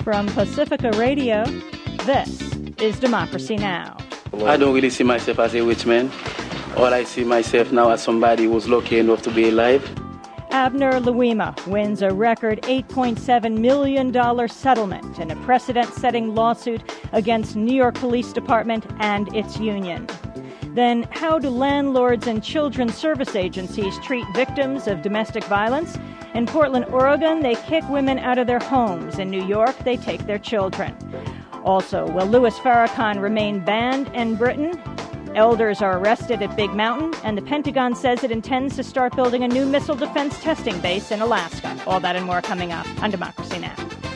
From Pacifica Radio, this is Democracy Now! I don't really see myself as a rich man. All I see myself now as somebody who's lucky enough to be alive. Abner Louima wins a record $8.7 million settlement in a precedent-setting lawsuit against New York Police Department and its union. Then, how do landlords and children's service agencies treat victims of domestic violence? In Portland, Oregon, they kick women out of their homes. In New York, they take their children. Also, will Louis Farrakhan remain banned in Britain? Elders are arrested at Big Mountain, and the Pentagon says it intends to start building a new missile defense testing base in Alaska. All that and more coming up on Democracy Now!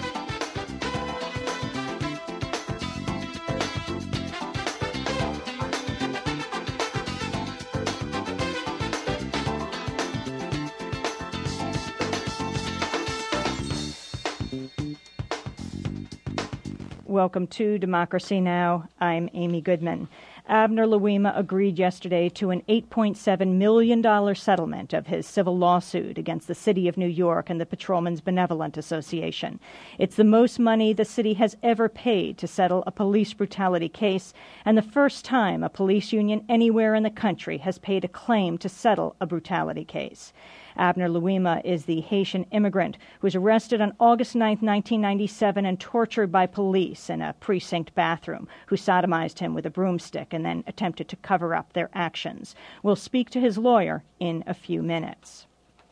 Welcome to Democracy Now! I'm Amy Goodman. Abner Louima agreed yesterday to an $8.7 million settlement of his civil lawsuit against the City of New York and the Patrolmen's Benevolent Association. It's the most money the city has ever paid to settle a police brutality case, and the first time a police union anywhere in the country has paid a claim to settle a brutality case. Abner Louima is the Haitian immigrant who was arrested on August 9, 1997 and tortured by police in a precinct bathroom, who sodomized him with a broomstick and then attempted to cover up their actions. We'll speak to his lawyer in a few minutes.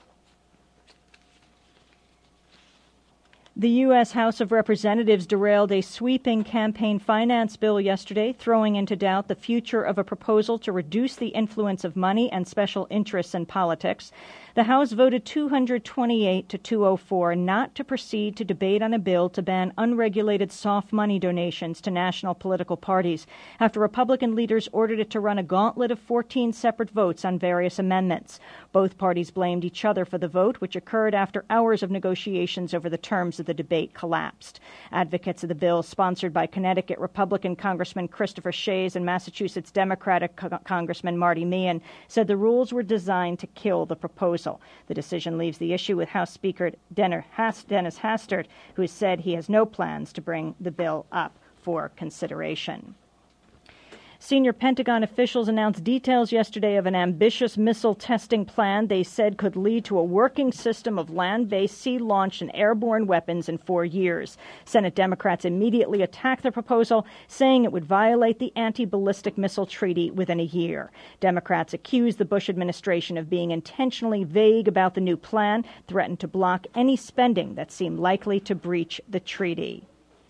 The U.S. House of Representatives derailed a sweeping campaign finance bill yesterday, throwing into doubt the future of a proposal to reduce the influence of money and special interests in politics. The House voted 228 to 204 not to proceed to debate on a bill to ban unregulated soft money donations to national political parties after Republican leaders ordered it to run a gauntlet of 14 separate votes on various amendments. Both parties blamed each other for the vote, which occurred after hours of negotiations over the terms of the debate collapsed. Advocates of the bill, sponsored by Connecticut Republican Congressman Christopher Shays and Massachusetts Democratic Congressman Marty Meehan, said the rules were designed to kill the proposal. The decision leaves the issue with House Speaker Dennis Hastert, who has said he has no plans to bring the bill up for consideration. Senior Pentagon officials announced details yesterday of an ambitious missile testing plan they said could lead to a working system of land-based, sea-launched, and airborne weapons in 4 years. Senate Democrats immediately attacked the proposal, saying it would violate the Anti-Ballistic Missile Treaty within a year. Democrats accused the Bush administration of being intentionally vague about the new plan, threatened to block any spending that seemed likely to breach the treaty.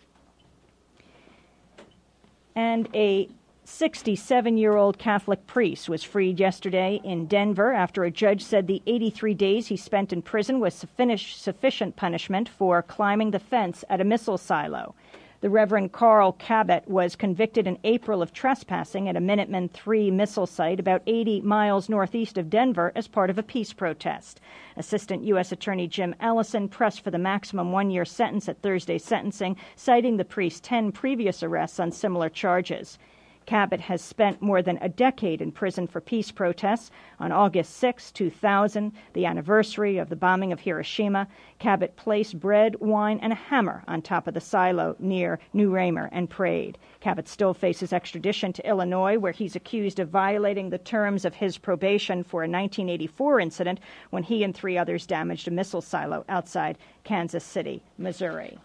And a 67-year-old Catholic priest was freed yesterday in Denver after a judge said the 83 days he spent in prison was sufficient punishment for climbing the fence at a missile silo. The Reverend Carl Cabot was convicted in April of trespassing at a Minuteman III missile site about 80 miles northeast of Denver as part of a peace protest. Assistant U.S. Attorney Jim Allison pressed for the maximum one-year sentence at Thursday's sentencing, citing the priest's 10 previous arrests on similar charges. Cabot has spent more than a decade in prison for peace protests. On August 6, 2000, the anniversary of the bombing of Hiroshima, Cabot placed bread, wine, and a hammer on top of the silo near New Raymer and prayed. Cabot still faces extradition to Illinois, where he's accused of violating the terms of his probation for a 1984 incident when he and 3 others damaged a missile silo outside Kansas City, Missouri.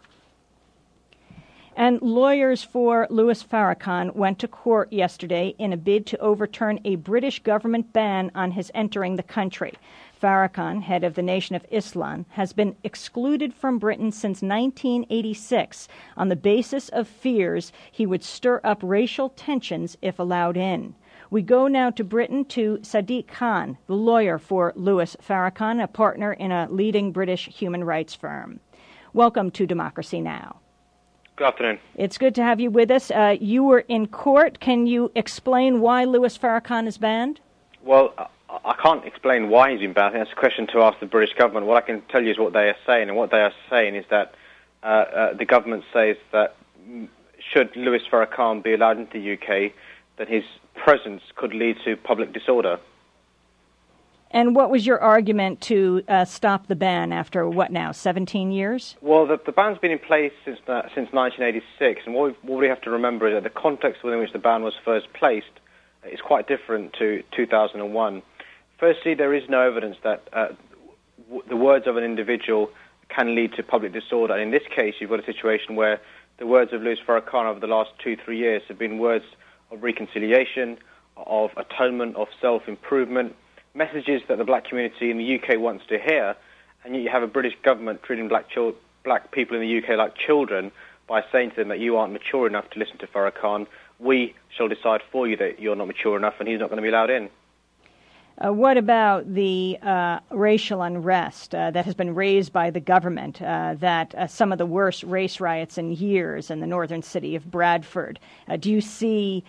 And lawyers for Louis Farrakhan went to court yesterday in a bid to overturn a British government ban on his entering the country. Farrakhan, head of the Nation of Islam, has been excluded from Britain since 1986 on the basis of fears he would stir up racial tensions if allowed in. We go now to Britain to Sadiq Khan, the lawyer for Louis Farrakhan, a partner in a leading British human rights firm. Welcome to Democracy Now! Good afternoon. It's good to have you with us. You were in court. Can you explain why Louis Farrakhan is banned? Well, I can't explain why he's been banned. I think that's a question to ask the British government. What I can tell you is what they are saying, and what they are saying is that the government says that should Louis Farrakhan be allowed into the UK, that his presence could lead to public disorder. And what was your argument to stop the ban after, 17 years? Well, the ban's been in place since 1986, and what we have to remember is that the context within which the ban was first placed is quite different to 2001. Firstly, there is no evidence that the words of an individual can lead to public disorder, and in this case, you've got a situation where the words of Louis Farrakhan over the last 2-3 years have been words of reconciliation, of atonement, of self-improvement, messages that the black community in the UK wants to hear, and yet you have a British government treating black people in the UK like children by saying to them that you aren't mature enough to listen to Farrakhan. We shall decide for you that you're not mature enough and he's not going to be allowed in. What about the racial unrest that has been raised by the government, that some of the worst race riots in years in the northern city of Bradford? Do you see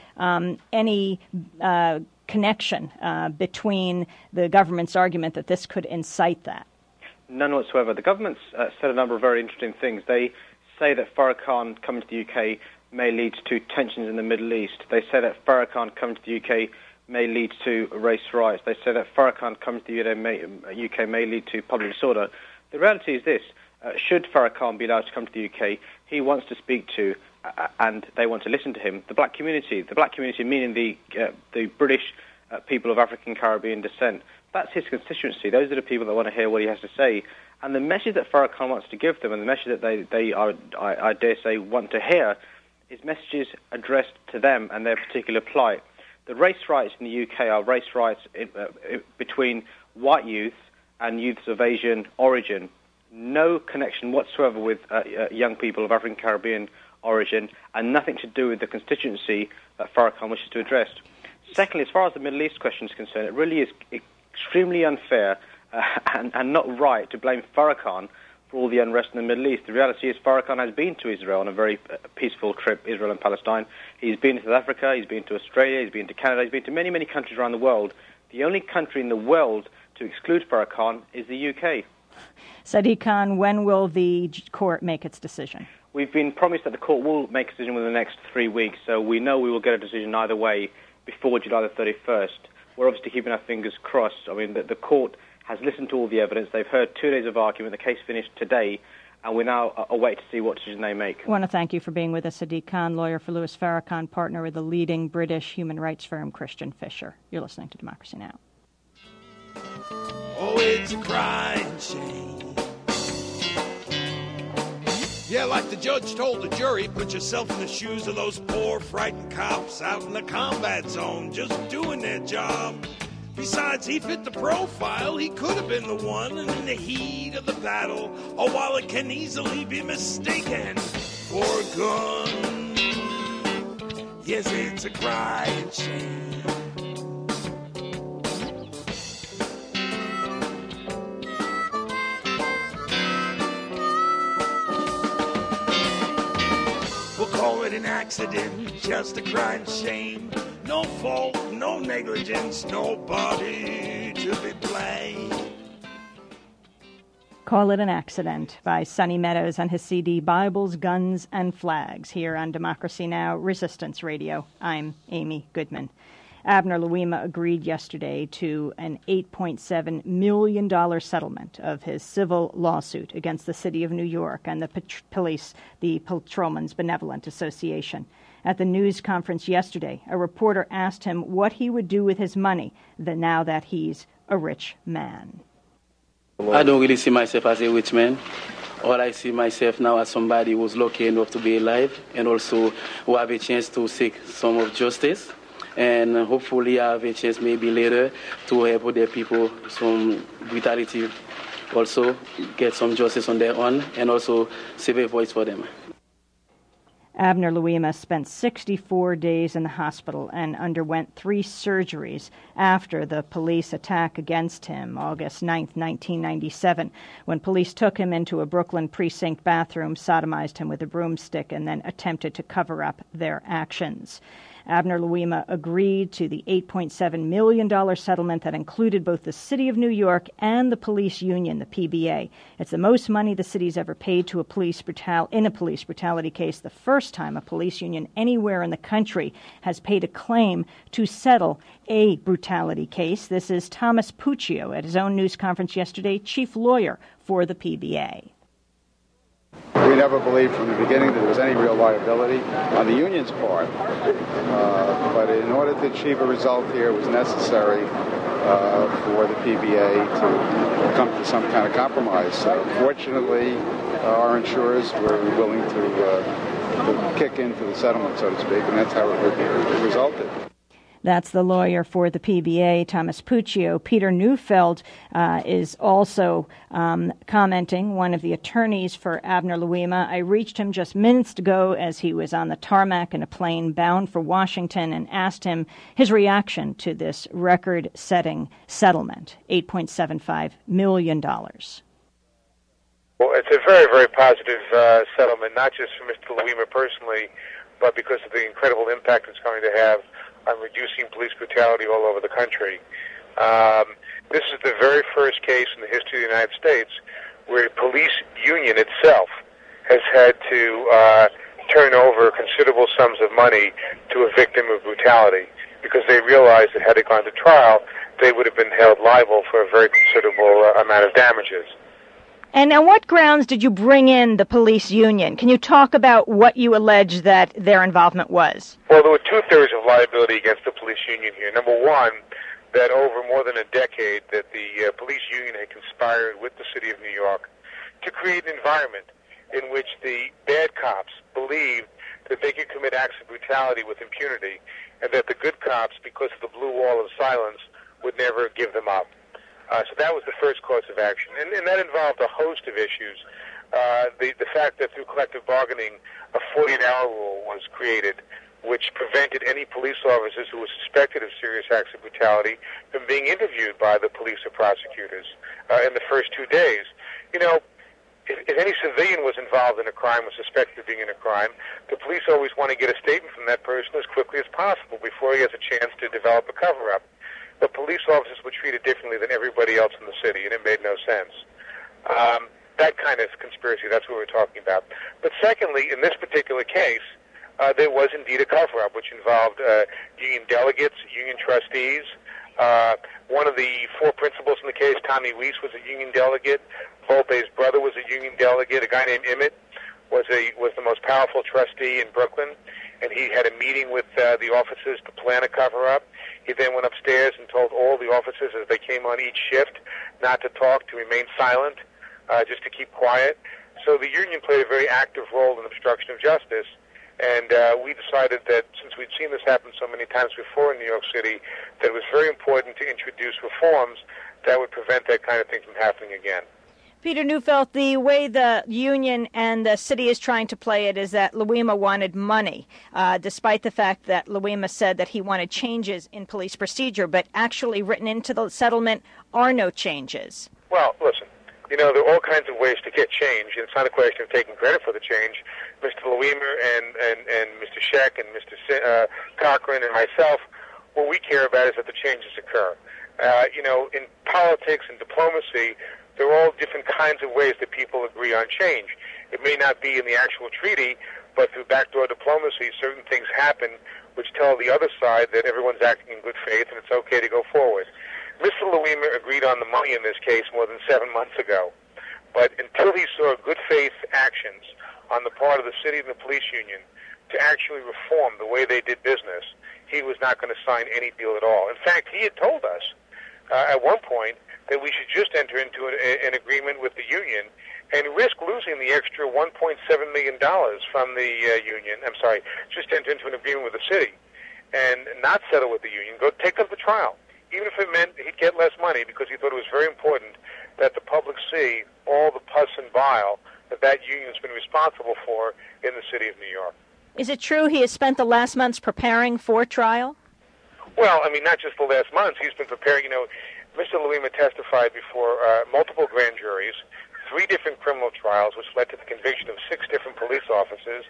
any connection between the government's argument that this could incite that? None whatsoever. The government's said a number of very interesting things. They say that Farrakhan coming to the UK may lead to tensions in the Middle East. They say that Farrakhan coming to the UK may lead to race riots. They say that Farrakhan coming to the UK may lead to public disorder. The reality is this. Should Farrakhan be allowed to come to the UK, he wants to speak to, and they want to listen to him, the black community meaning the British people of African Caribbean descent. That's his constituency. Those are the people that want to hear what he has to say. And the message that Farrakhan wants to give them, and the message that they are, I dare say, want to hear, is messages addressed to them and their particular plight. The race riots in the UK are race riots between white youths and youths of Asian origin. No connection whatsoever with young people of African Caribbean origin, and nothing to do with the constituency that Farrakhan wishes to address. Secondly, as far as the Middle East question is concerned, it really is extremely unfair and not right to blame Farrakhan for all the unrest in the Middle East. The reality is Farrakhan has been to Israel on a very peaceful trip, Israel and Palestine. He's been to South Africa, he's been to Australia, he's been to Canada, he's been to many, many countries around the world. The only country in the world to exclude Farrakhan is the UK. Sadiq Khan, when will the court make its decision? We've been promised that the court will make a decision within the next 3 weeks, so we know we will get a decision either way before July the 31st. We're obviously keeping our fingers crossed. I mean, the court has listened to all the evidence. They've heard 2 days of argument. The case finished today, and we now await to see what decision they make. I want to thank you for being with us, Sadiq Khan, lawyer for Louis Farrakhan, partner with the leading British human rights firm, Christian Fisher. You're listening to Democracy Now! Oh, it's a crying shame. Yeah, like the judge told the jury, put yourself in the shoes of those poor, frightened cops out in the combat zone, just doing their job. Besides, he fit the profile. He could have been the one, and in the heat of the battle, a wallet can easily be mistaken for a gun. Yes, it's a crying shame. Call it an accident, just a crying shame. No fault, no negligence, nobody to be blamed. Call It an Accident by Sonny Meadows on his CD Bibles, Guns, and Flags here on Democracy Now! Resistance Radio. I'm Amy Goodman. Abner Louima agreed yesterday to an $8.7 million settlement of his civil lawsuit against the city of New York and the police, the Patrolmen's Benevolent Association. At the news conference yesterday, a reporter asked him what he would do with his money now that he's a rich man. I don't really see myself as a rich man. All I see myself now as somebody who's lucky enough to be alive and also who have a chance to seek some of justice. And hopefully I have a chance maybe later to help other people, some brutality, also get some justice on their own and also save a voice for them. Abner Louima spent 64 days in the hospital and underwent 3 surgeries after the police attack against him, August 9, 1997, when police took him into a Brooklyn precinct bathroom, sodomized him with a broomstick, and then attempted to cover up their actions. Abner Louima agreed to the $8.7 million settlement that included both the City of New York and the police union, the PBA. It's the most money the city's ever paid to a police brutality case, the first time a police union anywhere in the country has paid a claim to settle a brutality case. This is Thomas Puccio at his own news conference yesterday, chief lawyer for the PBA. We never believed from the beginning that there was any real liability on the union's part. But in order to achieve a result here, it was necessary for the PBA to come to some kind of compromise. Fortunately, our insurers were willing to kick in for the settlement, so to speak, and that's how it resulted. That's the lawyer for the PBA, Thomas Puccio. Peter Neufeld is also commenting, one of the attorneys for Abner Louima. I reached him just minutes ago as he was on the tarmac in a plane bound for Washington and asked him his reaction to this record-setting settlement, $8.75 million. Well, it's a very, very positive settlement, not just for Mr. Louima personally, but because of the incredible impact it's going to have on reducing police brutality all over the country. This is the very first case in the history of the United States where a police union itself has had to turn over considerable sums of money to a victim of brutality because they realized that had it gone to trial, they would have been held liable for a very considerable amount of damages. And on what grounds did you bring in the police union? Can you talk about what you allege that their involvement was? Well, there were two-thirds of liability against the police union here. Number one, that over more than a decade that the police union had conspired with the City of New York to create an environment in which the bad cops believed that they could commit acts of brutality with impunity and that the good cops, because of the blue wall of silence, would never give them up. So that was the first course of action. And that involved a host of issues. The fact that through collective bargaining, a 48-hour rule was created, which prevented any police officers who were suspected of serious acts of brutality from being interviewed by the police or prosecutors in the first 2 days. You know, if any civilian was involved in a crime or suspected of being in a crime, the police always want to get a statement from that person as quickly as possible before he has a chance to develop a cover-up. But police officers were treated differently than everybody else in the city, and it made no sense. That kind of conspiracy, that's what we're talking about. But secondly, in this particular case, there was indeed a cover-up, which involved union delegates, union trustees. One of the four principals in the case, Tommy Weiss, was a union delegate. Volpe's brother was a union delegate. A guy named Emmett was the most powerful trustee in Brooklyn, and he had a meeting with the officers to plan a cover-up. He then went upstairs and told all the officers as they came on each shift not to talk, to remain silent, just to keep quiet. So the union played a very active role in obstruction of justice, and we decided that since we'd seen this happen so many times before in New York City, that it was very important to introduce reforms that would prevent that kind of thing from happening again. Peter Neufeld, the way the union and the city is trying to play it is that Louima wanted money, despite the fact that Louima said that he wanted changes in police procedure, but actually written into the settlement are no changes. Well, listen, you know, there are all kinds of ways to get change, and it's not a question of taking credit for the change. Mr. Louima and Mr. Scheck and Mr. Cochran and myself, what we care about is that the changes occur. You know, in politics and diplomacy, there are all different kinds of ways that people agree on change. It may not be in the actual treaty, but through backdoor diplomacy, certain things happen which tell the other side that everyone's acting in good faith and it's okay to go forward. Mr. Louima agreed on the money in this case more than 7 months ago, but until he saw good faith actions on the part of the city and the police union to actually reform the way they did business, he was not going to sign any deal at all. In fact, he had told us at one point that we should just enter into an agreement with the union and risk losing the extra $1.7 million from the union. I'm sorry, just enter into an agreement with the city and not settle with the union. Go take up the trial, even if it meant he'd get less money, because he thought it was very important that the public see all the pus and bile that union's been responsible for in the city of New York. Is it true he has spent the last months preparing for trial? Well, I mean, not just the last months. He's been preparing, you know. Mr. Louima testified before multiple grand juries, 3 different criminal trials, which led to the conviction of 6 different police officers.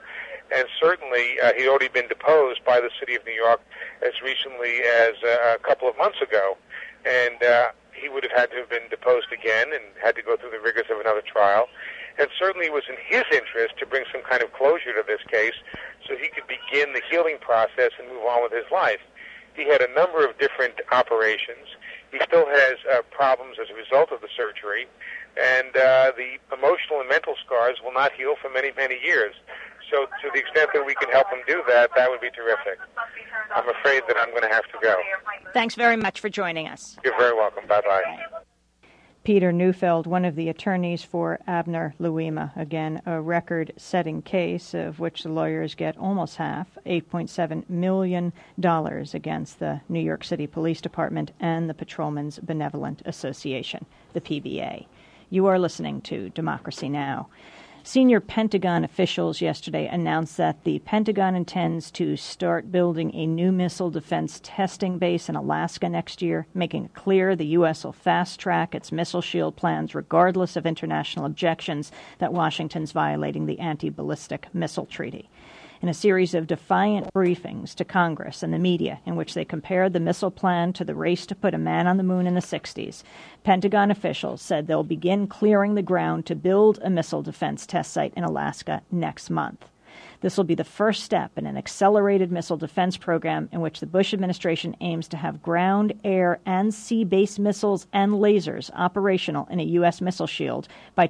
and certainly he'd already been deposed by the city of New York as recently as a couple of months ago, and he would have had to have been deposed again and had to go through the rigors of another trial. And certainly it was in his interest to bring some kind of closure to this case so he could begin the healing process and move on with his life. He had a number of different operations. He still has problems as a result of the surgery, and the emotional and mental scars will not heal for many, many years. So to the extent that we can help him do that, that would be terrific. I'm afraid that I'm going to have to go. Thanks very much for joining us. You're very welcome. Bye-bye. Peter Neufeld, one of the attorneys for Abner Louima. Again, a record-setting case of which the lawyers get almost half, $8.7 million against the New York City Police Department and the Patrolmen's Benevolent Association, the PBA. You are listening to Democracy Now! Senior Pentagon officials yesterday announced that the Pentagon intends to start building a new missile defense testing base in Alaska next year, making it clear the U.S. will fast-track its missile shield plans regardless of international objections that Washington's violating the Anti-Ballistic Missile Treaty. In a series of defiant briefings to Congress and the media in which they compared the missile plan to the race to put a man on the moon in the 60s, Pentagon officials said they'll begin clearing the ground to build a missile defense test site in Alaska next month. This will be the first step in an accelerated missile defense program in which the Bush administration aims to have ground, air, and sea-based missiles and lasers operational in a U.S. missile shield by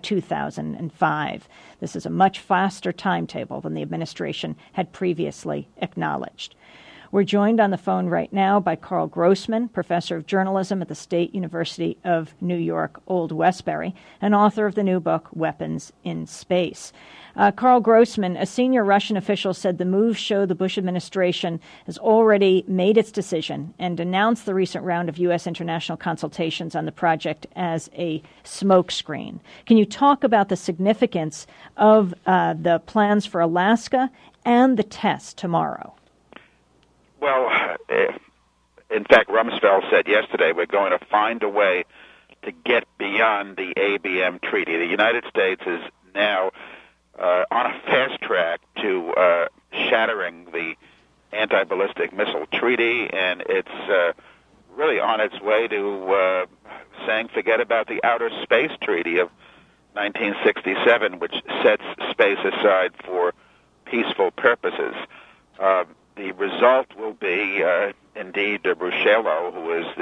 2005. This is a much faster timetable than the administration had previously acknowledged. We're joined on the phone right now by Carl Grossman, professor of journalism at the State University of New York, Old Westbury, and author of the new book, Weapons in Space. Carl Grossman, a senior Russian official, said the moves show the Bush administration has already made its decision and denounced the recent round of U.S. international consultations on the project as a smokescreen. Can you talk about the significance of the plans for Alaska and the test tomorrow? Well, in fact, Rumsfeld said yesterday we're going to find a way to get beyond the ABM treaty. The United States is now on a fast track to shattering the anti-ballistic missile treaty, and it's really on its way to saying forget about the Outer Space Treaty of 1967, which sets space aside for peaceful purposes. The result will be, indeed, Ruschello, who is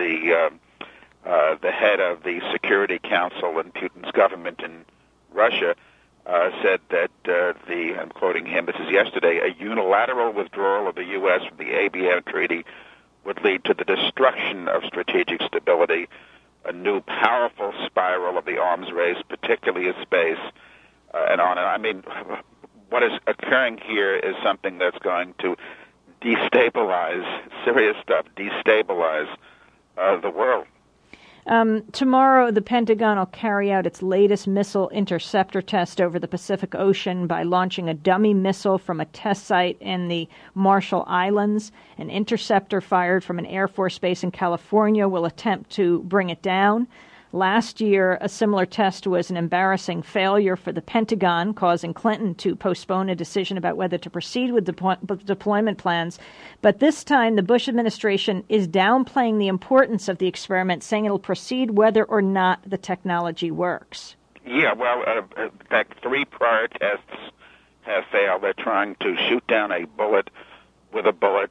the head of the Security Council in Putin's government in Russia, said that I'm quoting him, this is yesterday, a unilateral withdrawal of the U.S. from the ABM treaty would lead to the destruction of strategic stability, a new powerful spiral of the arms race, particularly in space, and on. I mean, what is occurring here is something that's going to destabilize, serious stuff, destabilize the world. Tomorrow, the Pentagon will carry out its latest missile interceptor test over the Pacific Ocean by launching a dummy missile from a test site in the Marshall Islands. An interceptor fired from an Air Force base in California will attempt to bring it down. Last year, a similar test was an embarrassing failure for the Pentagon, causing Clinton to postpone a decision about whether to proceed with deployment plans. But this time, the Bush administration is downplaying the importance of the experiment, saying it'll proceed whether or not the technology works. Yeah, well, in fact, 3 prior tests have failed. They're trying to shoot down a bullet with a bullet.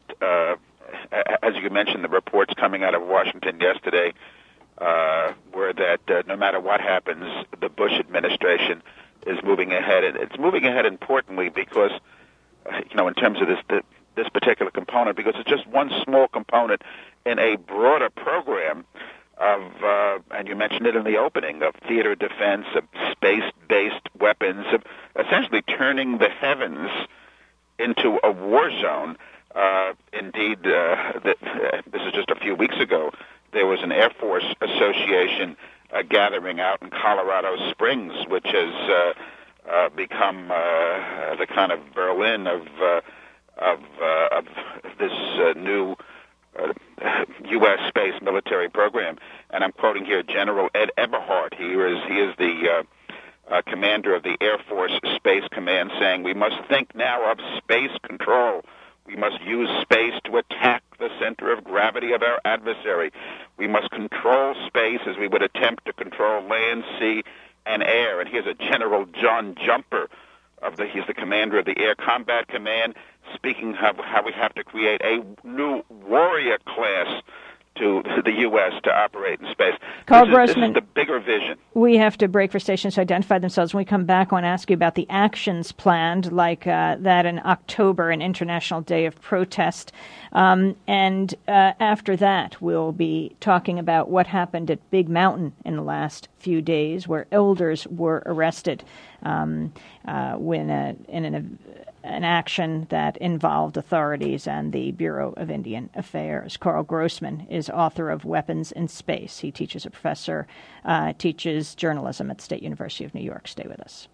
As you mentioned, the reports coming out of Washington yesterday were that no matter what happens, the Bush administration is moving ahead. And it's moving ahead importantly because, in terms of this particular component, because it's just one small component in a broader program of, and you mentioned it in the opening, of theater defense, of space-based weapons, of essentially turning the heavens into a war zone. Indeed, this is just a few weeks ago, there was an Air Force Association gathering out in Colorado Springs, which has become the kind of Berlin of this new U.S. space military program. And I'm quoting here General Ed Eberhart. He is the commander of the Air Force Space Command, saying, "We must think now of space control. We must use space to attack the center of gravity of our adversary. We must control space as we would attempt to control land, sea, and air." And here's a General John Jumper, he's the commander of the Air Combat Command, speaking of how we have to create a new warrior class to the U.S. to operate in space. Carl This Grossman, is the bigger vision. we have to break for stations to identify themselves. When we come back, I want to ask you about the actions planned, like that in October, an International Day of Protest. And after that, we'll be talking about what happened at Big Mountain in the last few days, where elders were arrested in an action that involved authorities and the Bureau of Indian Affairs. Carl Grossman is author of Weapons in Space. He teaches teaches journalism at the State University of New York. Stay with us.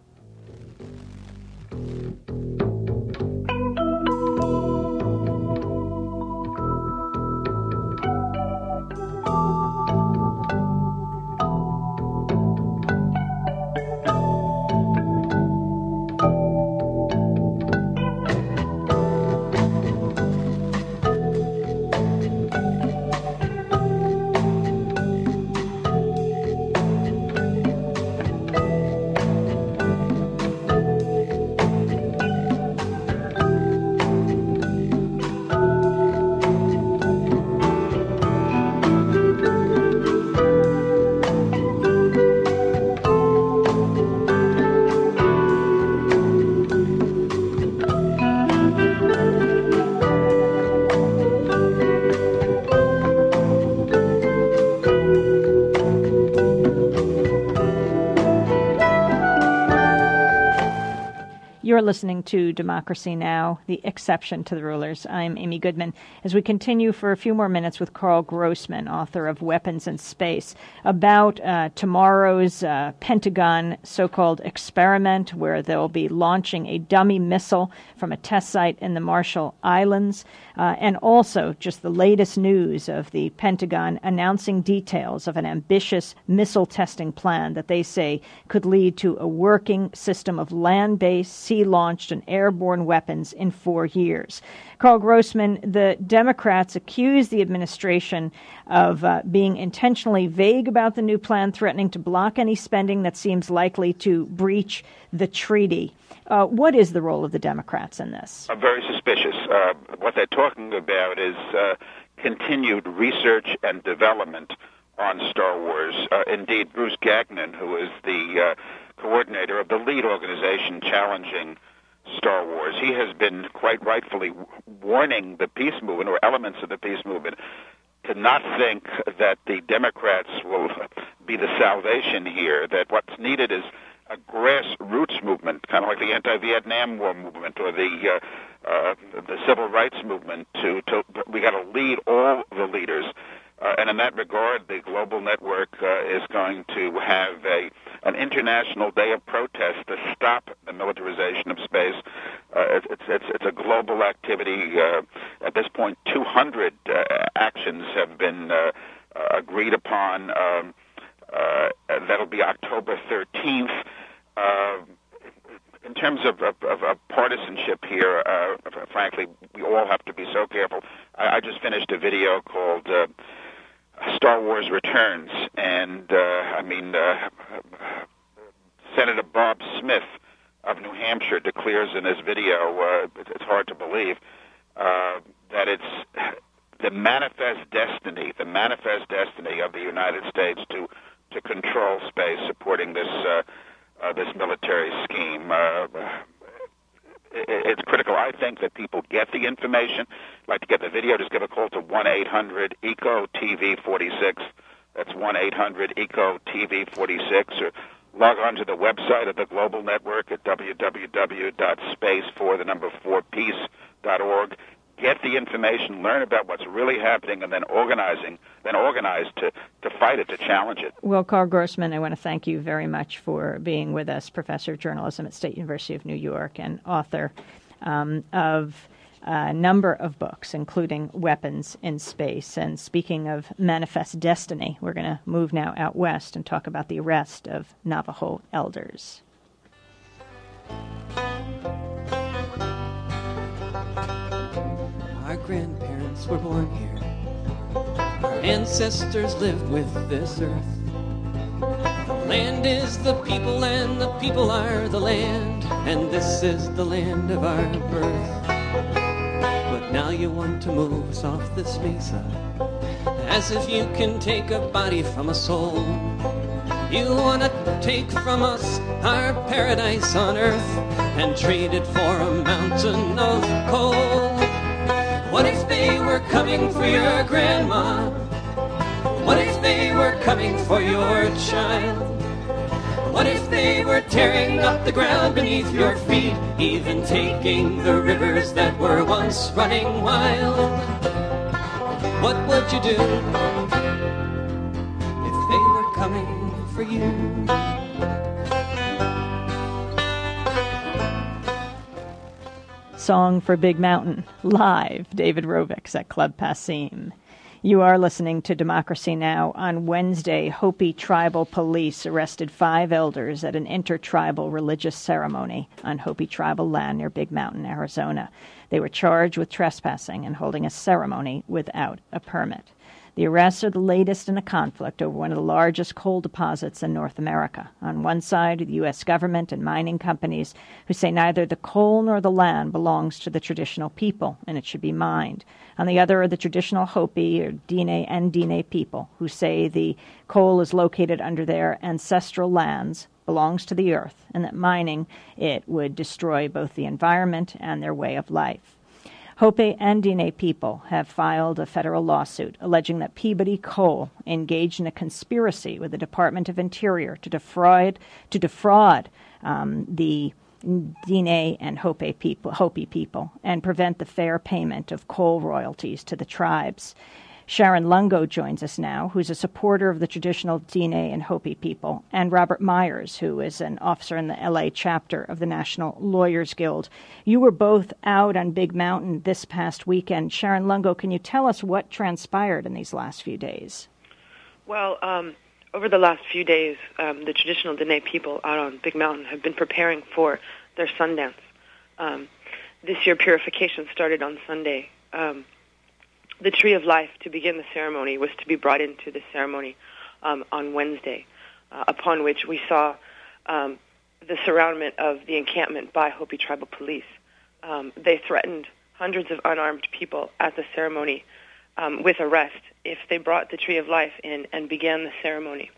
You're listening to Democracy Now!, the exception to the rulers. I'm Amy Goodman. As we continue for a few more minutes with Carl Grossman, author of Weapons in Space, about tomorrow's Pentagon so-called experiment, where they'll be launching a dummy missile from a test site in the Marshall Islands, and also just the latest news of the Pentagon announcing details of an ambitious missile testing plan that they say could lead to a working system of land-based, sea-launched, and airborne weapons in 4 years. Carl Grossman, the Democrats accuse the administration of being intentionally vague about the new plan, threatening to block any spending that seems likely to breach the treaty. What is the role of the Democrats in this? Very suspicious. What they're talking about is continued research and development on Star Wars. Indeed, Bruce Gagnon, who is the coordinator of the lead organization challenging Star Wars, he has been quite rightfully warning the peace movement, or elements of the peace movement, to not think that the Democrats will be the salvation here, that what's needed is a grassroots movement, kind of like the anti-Vietnam War movement or the civil rights movement. We got to lead all the leaders, and in that regard, the Global Network is going to have an international day of protest to stop the militarization of space. It's a global activity. At this point, 200 actions have been agreed upon. That'll be October 13th. In terms of partisanship here, frankly, we all have to be so careful. I just finished a video called Star Wars Returns, and Senator Bob Smith of New Hampshire declares in this video, it's hard to believe, that it's the manifest destiny of the United States to control space, supporting this military scheme. It's critical. I think that people get the information. Like to get the video, just give a call to 1-800-ECO-TV46. That's 1-800-ECO-TV46, or log on to the website of the Global Network at www.space4peace.org. Get the information, learn about what's really happening, and then organize to fight it, to challenge it. Well, Carl Grossman, I want to thank you very much for being with us, professor of journalism at State University of New York and author of a number of books, including Weapons in Space. And speaking of Manifest Destiny, we're going to move now out west and talk about the arrest of Navajo elders. Our grandparents were born here. Our ancestors lived with this earth. The land is the people and the people are the land, and this is the land of our birth. But now you want to move us off this mesa, as if you can take a body from a soul. You want to take from us our paradise on earth and trade it for a mountain of coal. What if they were coming for your grandma? What if they were coming for your child? What if they were tearing up the ground beneath your feet, even taking the rivers that were once running wild? What would you do if they were coming for you? Song for Big Mountain, live, David Rovics at Club Passim. You are listening to Democracy Now! On Wednesday, Hopi tribal police arrested 5 elders at an intertribal religious ceremony on Hopi tribal land near Big Mountain, Arizona. They were charged with trespassing and holding a ceremony without a permit. The arrests are the latest in a conflict over one of the largest coal deposits in North America. On one side, the U.S. government and mining companies who say neither the coal nor the land belongs to the traditional people, and it should be mined. On the other are the traditional Hopi or Diné and Diné people who say the coal is located under their ancestral lands, belongs to the earth, and that mining it would destroy both the environment and their way of life. Hopi and Diné people have filed a federal lawsuit alleging that Peabody Coal engaged in a conspiracy with the Department of Interior to defraud the Diné and Hopi people and prevent the fair payment of coal royalties to the tribes. Sharon Lungo joins us now, who's a supporter of the traditional Diné and Hopi people, and Robert Myers, who is an officer in the L.A. chapter of the National Lawyers Guild. You were both out on Big Mountain this past weekend. Sharon Lungo, can you tell us what transpired in these last few days? Well, over the last few days, the traditional Diné people out on Big Mountain have been preparing for their Sundance. This year, purification started on Sunday. The Tree of Life, to begin the ceremony, was to be brought into the ceremony on Wednesday, upon which we saw the surroundment of the encampment by Hopi tribal police. They threatened hundreds of unarmed people at the ceremony with arrest if they brought the Tree of Life in and began the ceremony.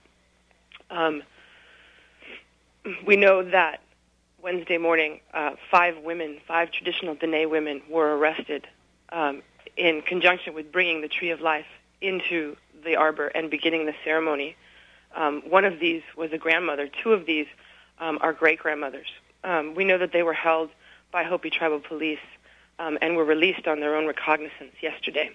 We know that Wednesday morning, 5 traditional Diné women were arrested in conjunction with bringing the Tree of Life into the arbor and beginning the ceremony. One of these was a grandmother. 2 of these are great-grandmothers. We know that they were held by Hopi tribal police and were released on their own recognizance yesterday.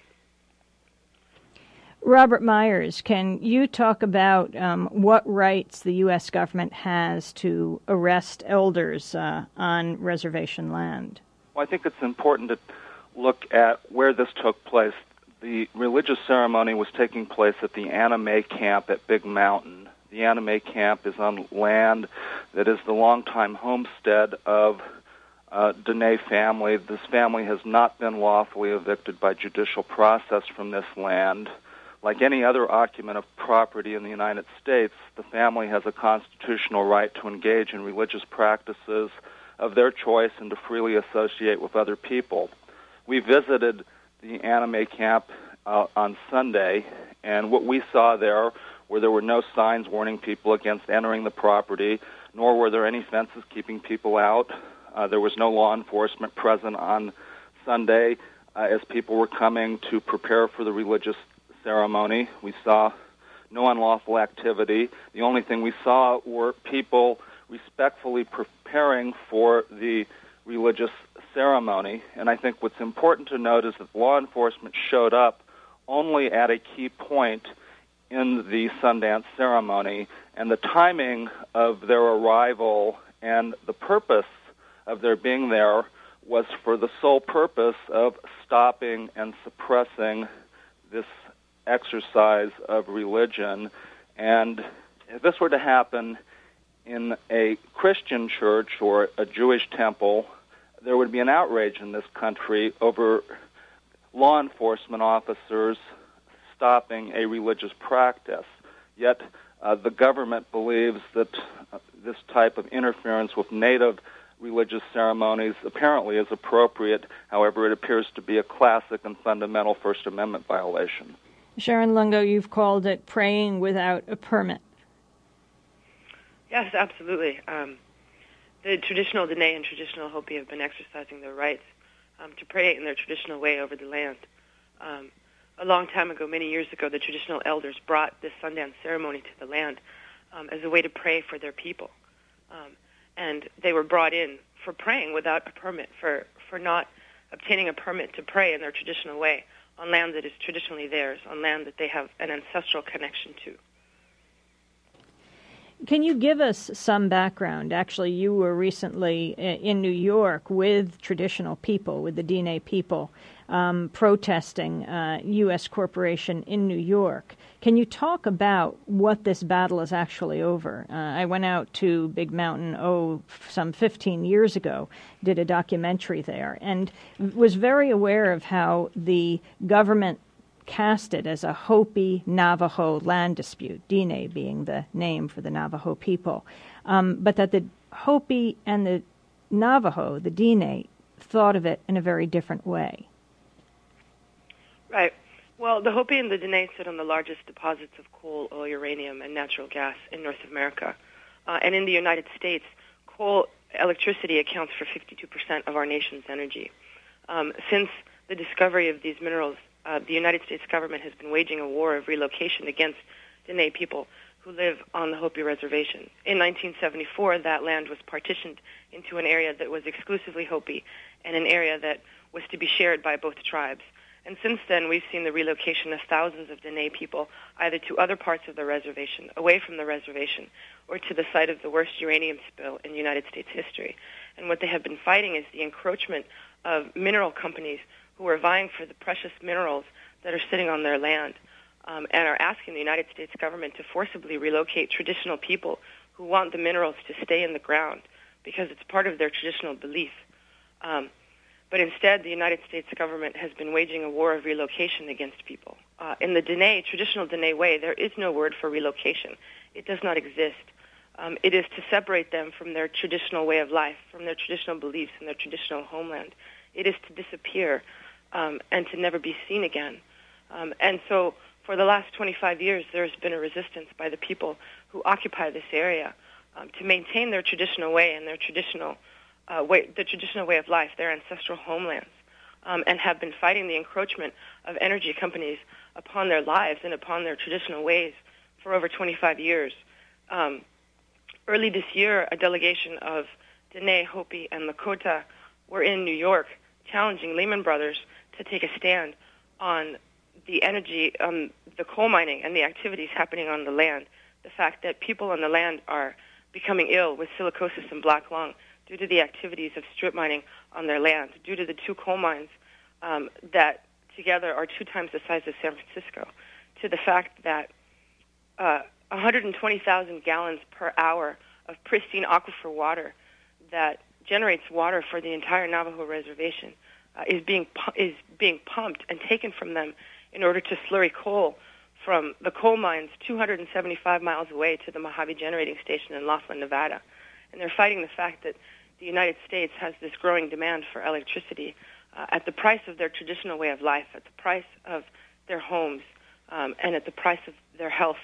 Robert Myers, can you talk about what rights the U.S. government has to arrest elders on reservation land? Well, I think it's important to look at where this took place. The religious ceremony was taking place at the Anime Camp at Big Mountain. The Anime Camp is on land that is the longtime homestead of Diné family. This family has not been lawfully evicted by judicial process from this land. Like any other occupant of property in the United States, the family has a constitutional right to engage in religious practices of their choice and to freely associate with other people. We visited the Anime Camp on Sunday, and what we saw there were no signs warning people against entering the property, nor were there any fences keeping people out. There was no law enforcement present on Sunday as people were coming to prepare for the religious ceremony. We saw no unlawful activity. The only thing we saw were people respectfully preparing for the religious ceremony, and I think what's important to note is that law enforcement showed up only at a key point in the Sundance ceremony, and the timing of their arrival and the purpose of their being there was for the sole purpose of stopping and suppressing this exercise of religion. And if this were to happen in a Christian church or a Jewish temple, there would be an outrage in this country over law enforcement officers stopping a religious practice. Yet the government believes that this type of interference with native religious ceremonies apparently is appropriate. However, it appears to be a classic and fundamental First Amendment violation. Sharon Lungo, you've called it praying without a permit. Yes, absolutely. The traditional Dene and traditional Hopi have been exercising their rights to pray in their traditional way over the land. A long time ago, many years ago, the traditional elders brought this Sundance ceremony to the land as a way to pray for their people. And they were brought in for praying without a permit, for not obtaining a permit to pray in their traditional way on land that is traditionally theirs, on land that they have an ancestral connection to. Can you give us some background? Actually, you were recently in New York with traditional people, with the Dene people, protesting U.S. corporation in New York. Can you talk about what this battle is actually over? I went out to Big Mountain, some 15 years ago, did a documentary there, and was very aware of how the government cast it as a Hopi-Navajo land dispute, Dene being the name for the Navajo people, but that the Hopi and the Navajo, the Dene, thought of it in a very different way. Right. Well, the Hopi and the Dene sit on the largest deposits of coal, oil, uranium, and natural gas in North America. And in the United States, coal electricity accounts for 52% of our nation's energy. Since the discovery of these minerals, the United States government has been waging a war of relocation against Dene people who live on the Hopi Reservation. In 1974, that land was partitioned into an area that was exclusively Hopi and an area that was to be shared by both tribes. And since then, we've seen the relocation of thousands of Dene people either to other parts of the reservation, away from the reservation, or to the site of the worst uranium spill in United States history. And what they have been fighting is the encroachment of mineral companies who are vying for the precious minerals that are sitting on their land, and are asking the United States government to forcibly relocate traditional people who want the minerals to stay in the ground because it's part of their traditional belief. But instead, the United States government has been waging a war of relocation against people. In the Dene, traditional Dene way, there is no word for relocation. It does not exist. It is to separate them from their traditional way of life, from their traditional beliefs and their traditional homeland. It is to disappear and to never be seen again. And so for the last 25 years, there has been a resistance by the people who occupy this area to maintain their traditional way and their traditional the traditional way of life, their ancestral homelands, and have been fighting the encroachment of energy companies upon their lives and upon their traditional ways for over 25 years. Early this year, a delegation of Dene, Hopi, and Lakota were in New York challenging Lehman Brothers to take a stand on the energy, the coal mining and the activities happening on the land, the fact that people on the land are becoming ill with silicosis and black lung due to the activities of strip mining on their land, due to the two coal mines that together are 2 times the size of San Francisco, to the fact that 120,000 gallons per hour of pristine aquifer water that generates water for the entire Navajo reservation is being pumped and taken from them in order to slurry coal from the coal mines 275 miles away to the Mojave Generating Station in Laughlin, Nevada. And they're fighting the fact that the United States has this growing demand for electricity at the price of their traditional way of life, at the price of their homes, and at the price of their health.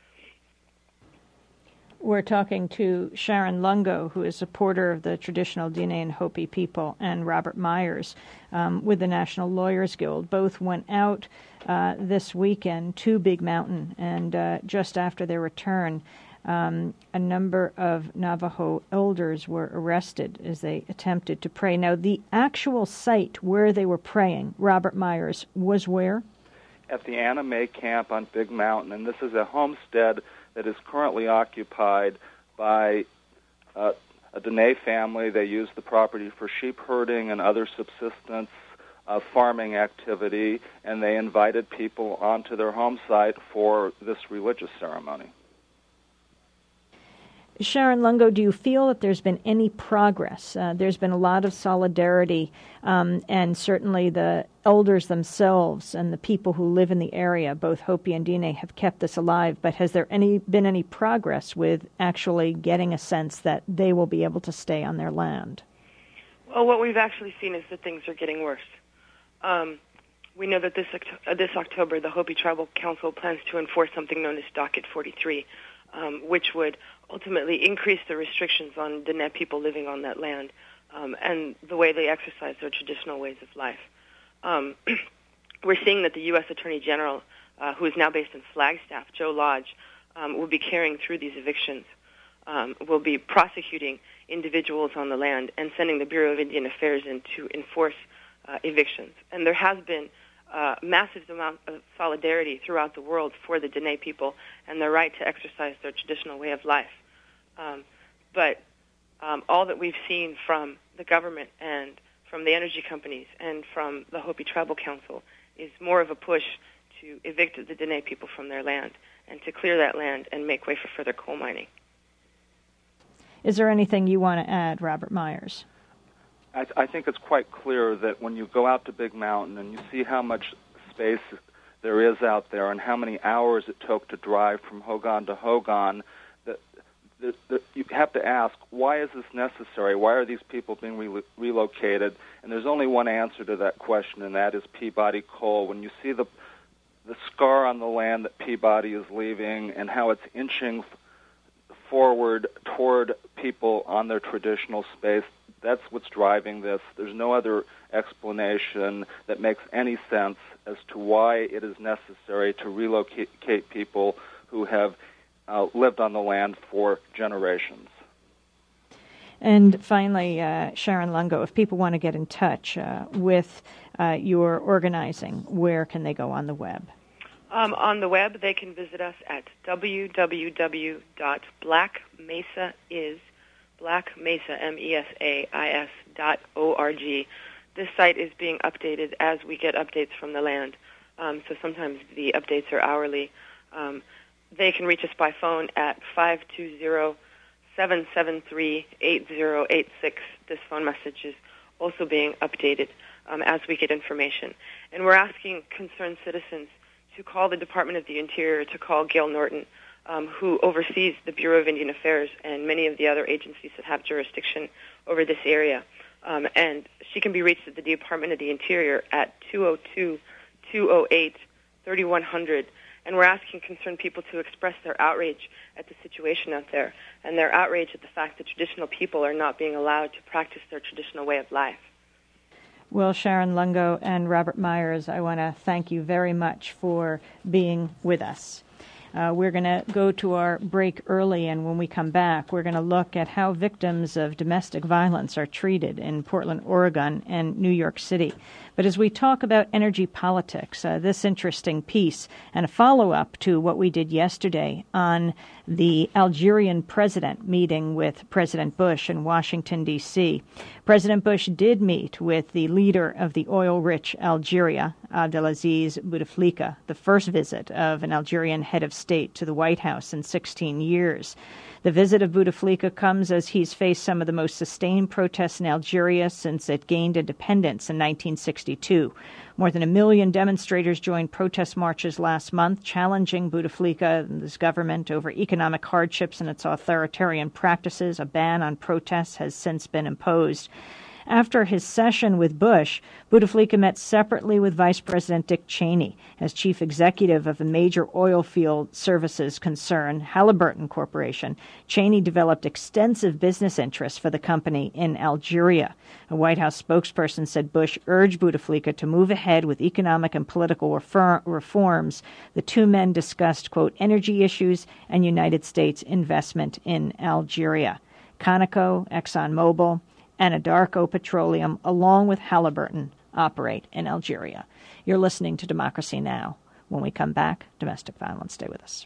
We're talking to Sharon Lungo, who is a supporter of the traditional Dene and Hopi people, and Robert Myers with the National Lawyers Guild. Both went out this weekend to Big Mountain, and just after their return, a number of Navajo elders were arrested as they attempted to pray. Now, the actual site where they were praying, Robert Myers, was where? At the Anna May Camp on Big Mountain, and this is a homestead that is currently occupied by a Dene family. They used the property for sheep herding and other subsistence farming activity, and they invited people onto their home site for this religious ceremony. Sharon Lungo, do you feel that there's been any progress? There's been a lot of solidarity, and certainly the elders themselves and the people who live in the area, both Hopi and Dine, have kept this alive. But has there been any progress with actually getting a sense that they will be able to stay on their land? Well, what we've actually seen is that things are getting worse. We know that this October, the Hopi Tribal Council plans to enforce something known as Docket 43, which would ultimately increase the restrictions on Dene people living on that land and the way they exercise their traditional ways of life. We're seeing that the U.S. Attorney General, who is now based in Flagstaff, Joe Lodge, will be carrying through these evictions, will be prosecuting individuals on the land and sending the Bureau of Indian Affairs in to enforce evictions. And there has been massive amount of solidarity throughout the world for the Dene people and their right to exercise their traditional way of life. But all that we've seen from the government and from the energy companies and from the Hopi Tribal Council is more of a push to evict the Dene people from their land and to clear that land and make way for further coal mining. Is there anything you want to add, Robert Myers? I think it's quite clear that when you go out to Big Mountain and you see how much space there is out there and how many hours it took to drive from Hogan to Hogan, that you have to ask, why is this necessary? Why are these people being relocated? And there's only one answer to that question, and that is Peabody Coal. When you see the scar on the land that Peabody is leaving and how it's inching forward toward people on their traditional space, that's what's driving this. There's no other explanation that makes any sense as to why it is necessary to relocate people who have lived on the land for generations. And finally, Sharon Lungo, if people want to get in touch with your organizing, where can they go on the web? On the web, they can visit us at blackmesais.org. This site is being updated as we get updates from the land. So sometimes the updates are hourly. They can reach us by phone at 520-773-8086. This phone message is also being updated as we get information. And we're asking concerned citizens to call the Department of the Interior, to call Gail Norton, who oversees the Bureau of Indian Affairs and many of the other agencies that have jurisdiction over this area. And she can be reached at the Department of the Interior at 202-208-3100. And we're asking concerned people to express their outrage at the situation out there and their outrage at the fact that traditional people are not being allowed to practice their traditional way of life. Well, Sharon Lungo and Robert Myers, I want to thank you very much for being with us. We're going to go to our break early, and when we come back, we're going to look at how victims of domestic violence are treated in Portland, Oregon, and New York City. But as we talk about energy politics, this interesting piece and a follow-up to what we did yesterday on the Algerian president meeting with President Bush in Washington, D.C. President Bush did meet with the leader of the oil-rich Algeria, Abdelaziz Bouteflika, the first visit of an Algerian head of state to the White House in 16 years. The visit of Bouteflika comes as he's faced some of the most sustained protests in Algeria since it gained independence in 1962. More than 1 million demonstrators joined protest marches last month, challenging Bouteflika and his government over economic hardships and its authoritarian practices. A ban on protests has since been imposed. After his session with Bush, Bouteflika met separately with Vice President Dick Cheney as chief executive of a major oil field services concern, Halliburton Corporation. Cheney developed extensive business interests for the company in Algeria. A White House spokesperson said Bush urged Bouteflika to move ahead with economic and political reforms. The two men discussed, quote, energy issues and United States investment in Algeria. Conoco, ExxonMobil, Anadarko Petroleum, along with Halliburton, operate in Algeria. You're listening to Democracy Now! When we come back, domestic violence. Stay with us.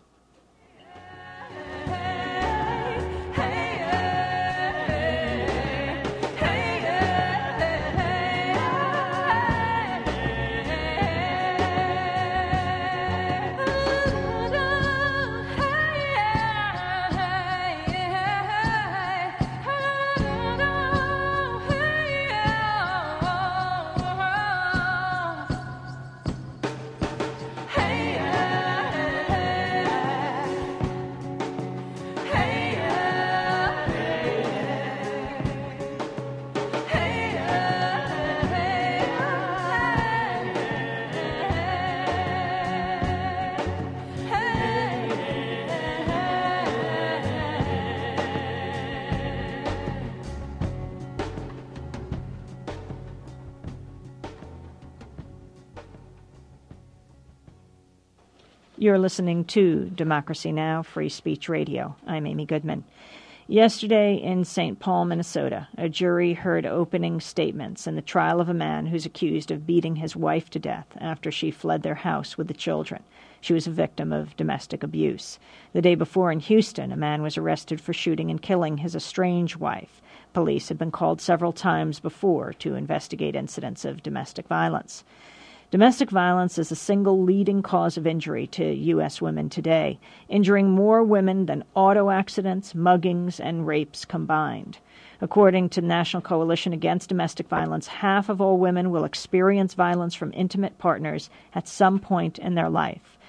You're listening to Democracy Now!, Free Speech Radio. I'm Amy Goodman. Yesterday in St. Paul, Minnesota, a jury heard opening statements in the trial of a man who's accused of beating his wife to death after she fled their house with the children. She was a victim of domestic abuse. The day before in Houston, a man was arrested for shooting and killing his estranged wife. Police had been called several times before to investigate incidents of domestic violence. Domestic violence is the single leading cause of injury to U.S. women today, injuring more women than auto accidents, muggings, and rapes combined. According to the National Coalition Against Domestic Violence, half of all women will experience violence from intimate partners at some point in their life.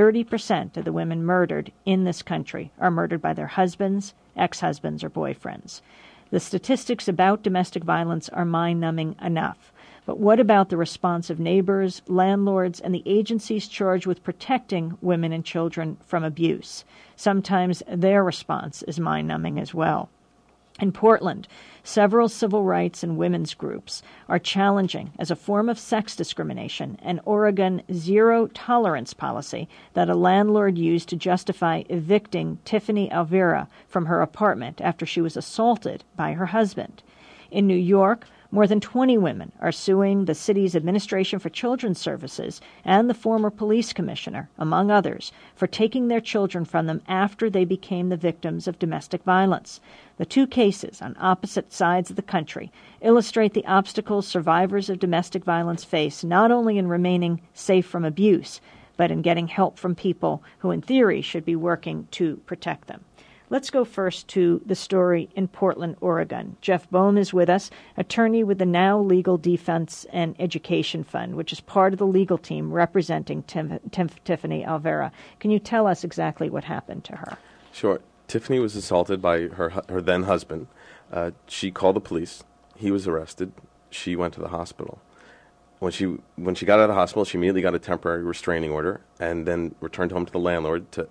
30% of the women murdered in this country are murdered by their husbands, ex-husbands, or boyfriends. The statistics about domestic violence are mind-numbing enough. But what about the response of neighbors, landlords, and the agencies charged with protecting women and children from abuse? Sometimes their response is mind-numbing as well. In Portland, several civil rights and women's groups are challenging, as a form of sex discrimination, an Oregon zero-tolerance policy that a landlord used to justify evicting Tiffany Alvera from her apartment after she was assaulted by her husband. In New York, more than 20 women are suing the city's Administration for Children's Services and the former police commissioner, among others, for taking their children from them after they became the victims of domestic violence. The two cases on opposite sides of the country illustrate the obstacles survivors of domestic violence face not only in remaining safe from abuse, but in getting help from people who in theory should be working to protect them. Let's go first to the story in Portland, Oregon. Jeff Boehm is with us, attorney with the Now Legal Defense and Education Fund, which is part of the legal team representing Tiffany Alvera. Can you tell us exactly what happened to her? Sure. Tiffany was assaulted by her then husband. She called the police. He was arrested. She went to the hospital. When she got out of the hospital, she immediately got a temporary restraining order and then returned home to the landlord to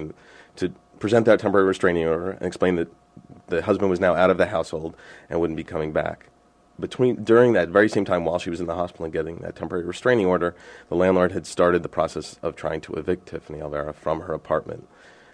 present that temporary restraining order and explain that the husband was now out of the household and wouldn't be coming back. During that very same time, while she was in the hospital and getting that temporary restraining order, the landlord had started the process of trying to evict Tiffany Alvera from her apartment.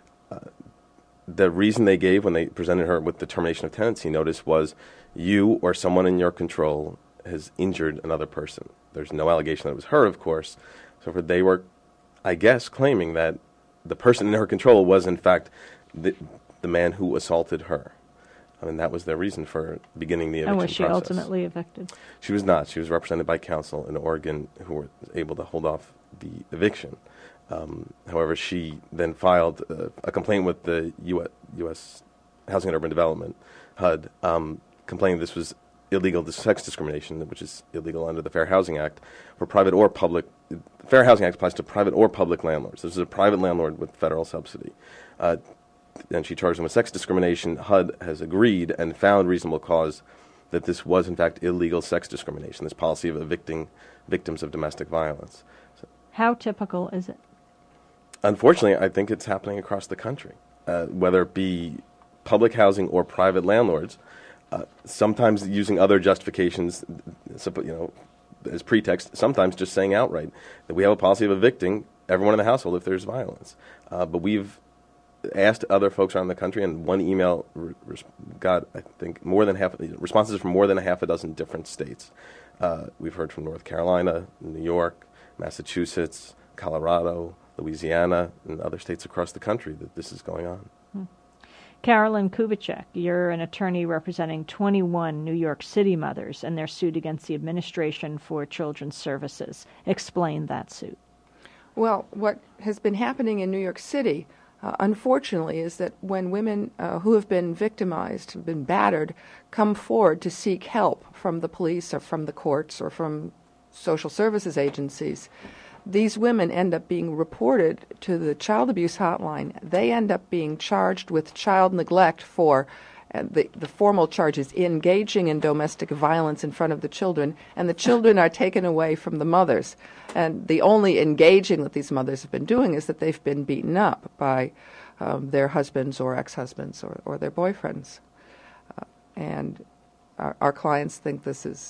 The reason they gave when they presented her with the termination of tenancy notice was, you or someone in your control has injured another person. There's no allegation that it was her, of course. So they were, I guess, claiming that the person in her control was, in fact, the man who assaulted her. I mean, that was their reason for beginning the eviction process. And was she ultimately evicted? She was not. She was represented by counsel in Oregon who were able to hold off the eviction. However, she then filed a complaint with the U.S. Housing and Urban Development, HUD, complaining this was illegal sex discrimination, which is illegal under the Fair Housing Act, for private or public. The Fair Housing Act applies to private or public landlords. This is a private landlord with federal subsidy. And she charged them with sex discrimination. HUD has agreed and found reasonable cause that this was, in fact, illegal sex discrimination, this policy of evicting victims of domestic violence. So, how typical is it? Unfortunately, I think it's happening across the country, whether it be public housing or private landlords, sometimes using other justifications, as pretext, sometimes just saying outright that we have a policy of evicting everyone in the household if there's violence. But we've asked other folks around the country, and one email got, I think, responses from more than a half a dozen different states. We've heard from North Carolina, New York, Massachusetts, Colorado, Louisiana, and other states across the country that this is going on. Carolyn Kubitschek, you're an attorney representing 21 New York City mothers and their suit against the Administration for Children's Services. Explain that suit. Well, what has been happening in New York City, unfortunately, is that when women who have been victimized, have been battered, come forward to seek help from the police or from the courts or from social services agencies, these women end up being reported to the child abuse hotline. They end up being charged with child neglect for the formal charges, engaging in domestic violence in front of the children, and the children are taken away from the mothers. And the only engaging that these mothers have been doing is that they've been beaten up by their husbands or ex-husbands or their boyfriends. And our clients think this is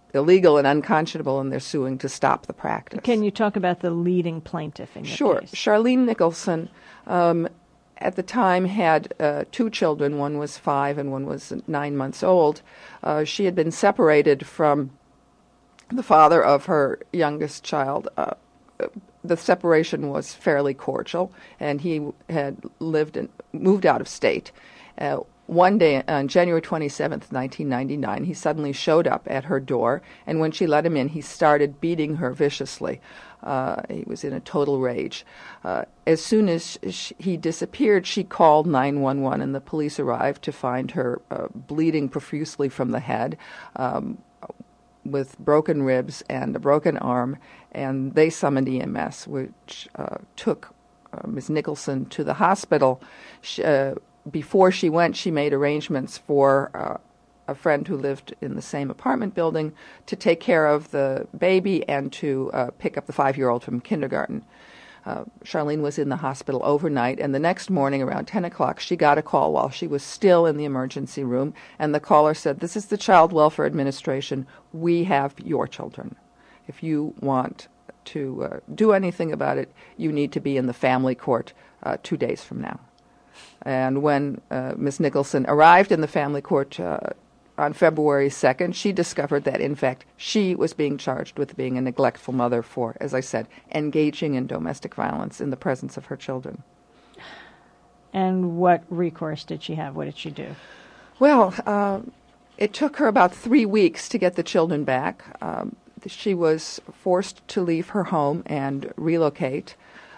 illegal and unconscionable, and they're suing to stop the practice. Can you talk about the leading plaintiff in your case? Charlene Nicholson at the time had 2 children. One was 5 and one was 9 months old. She had been separated from the father of her youngest child. The separation was fairly cordial, and he had moved out of state. One day, on January 27th, 1999, he suddenly showed up at her door, and when she let him in, he started beating her viciously. He was in a total rage. As soon as he disappeared, she called 911, and the police arrived to find her bleeding profusely from the head, with broken ribs and a broken arm, and they summoned EMS, which took Ms. Nicholson to the hospital. Before she went, she made arrangements for a friend who lived in the same apartment building to take care of the baby and to pick up the 5-year-old from kindergarten. Charlene was in the hospital overnight, and the next morning around 10 o'clock she got a call while she was still in the emergency room, and the caller said, "This is the Child Welfare Administration. We have your children. If you want to do anything about it, you need to be in the family court 2 days from now." And when Ms. Nicholson arrived in the family court on February 2nd, she discovered that, in fact, she was being charged with being a neglectful mother for, as I said, engaging in domestic violence in the presence of her children. And what recourse did she have? What did she do? Well, it took her about 3 weeks to get the children back. She was forced to leave her home and relocate.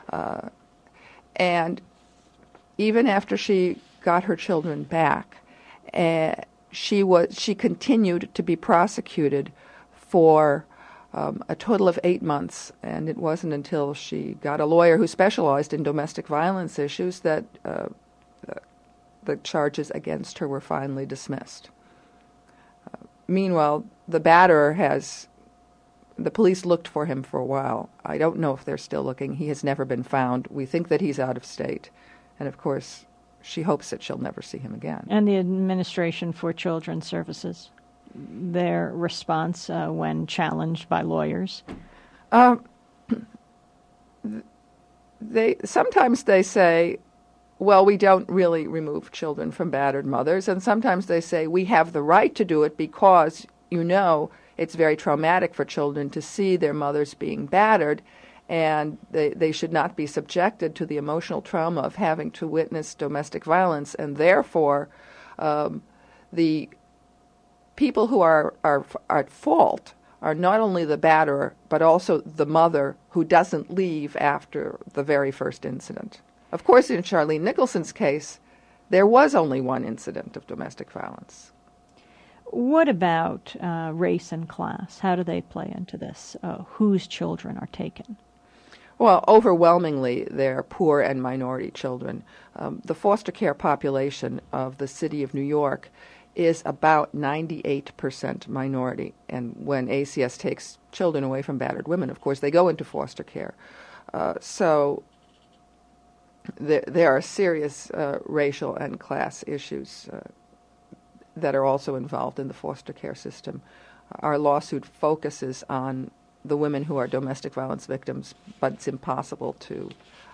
And even after she got her children back, she continued to be prosecuted for a total of 8 months, and it wasn't until she got a lawyer who specialized in domestic violence issues that the charges against her were finally dismissed. Meanwhile, the batterer the police looked for him for a while. I don't know if they're still looking. He has never been found. We think that he's out of state. And, of course, she hopes that she'll never see him again. And the Administration for Children's Services, their response when challenged by lawyers? Sometimes they say, well, we don't really remove children from battered mothers, and sometimes they say we have the right to do it because, it's very traumatic for children to see their mothers being battered, and they should not be subjected to the emotional trauma of having to witness domestic violence, and therefore the people who are at fault are not only the batterer, but also the mother who doesn't leave after the very first incident. Of course, in Charlene Nicholson's case, there was only one incident of domestic violence. What about race and class? How do they play into this? Whose children are taken? Well, overwhelmingly, they're poor and minority children. The foster care population of the city of New York is about 98% minority. And when ACS takes children away from battered women, of course, they go into foster care. So there are serious racial and class issues that are also involved in the foster care system. Our lawsuit focuses on the women who are domestic violence victims, but it's impossible to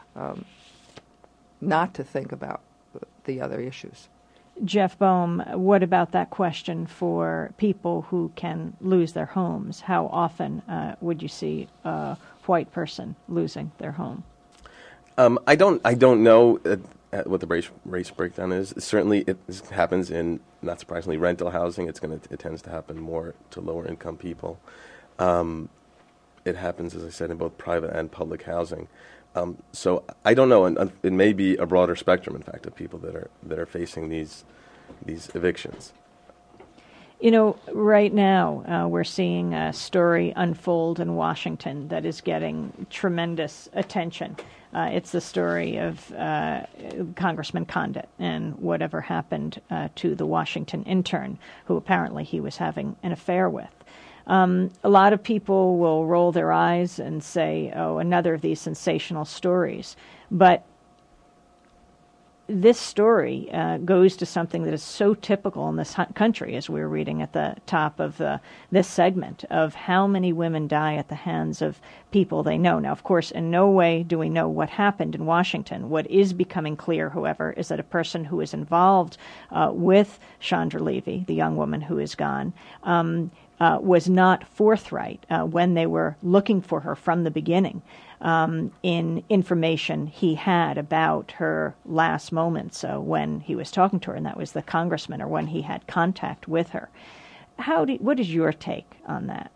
not to think about the other issues. Jeff Boehm, what about that question for people who can lose their homes? How often would you see a white person losing their home? I don't know what the race breakdown is. Certainly, it happens in, not surprisingly, rental housing. It tends to happen more to lower income people. It happens, as I said, in both private and public housing. So I don't know, and it may be a broader spectrum, in fact, of people that are facing these evictions. Right now we're seeing a story unfold in Washington that is getting tremendous attention. It's the story of Congressman Condit and whatever happened to the Washington intern who apparently he was having an affair with. A lot of people will roll their eyes and say, oh, another of these sensational stories. But this story goes to something that is so typical in this country, as we were reading at the top of this segment, of how many women die at the hands of people they know. Now, of course, in no way do we know what happened in Washington. What is becoming clear, however, is that a person who is involved with Chandra Levy, the young woman who is gone, was not forthright when they were looking for her from the beginning in information he had about her last moments when he was talking to her, and that was the congressman, or when he had contact with her. What is your take on that?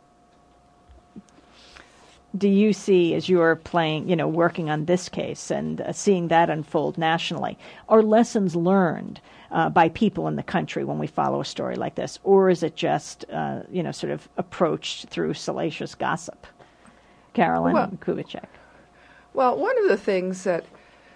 Do you see, as you're working on this case and seeing that unfold nationally, are lessons learned by people in the country when we follow a story like this, or is it just, sort of approached through salacious gossip? Carolyn Kubitschek. Well, one of the things that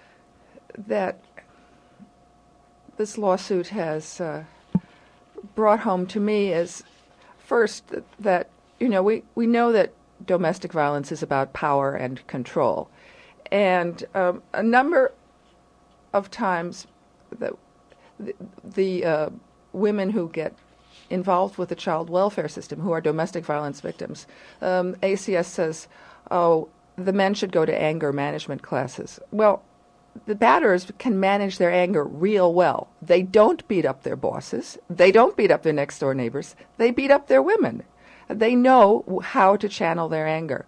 this lawsuit has brought home to me is, first, that we know that domestic violence is about power and control, and a number of times that the women who get involved with the child welfare system, who are domestic violence victims, ACS says, oh, the men should go to anger management classes. Well, the batterers can manage their anger real well. They don't beat up their bosses. They don't beat up their next-door neighbors. They beat up their women. They know how to channel their anger.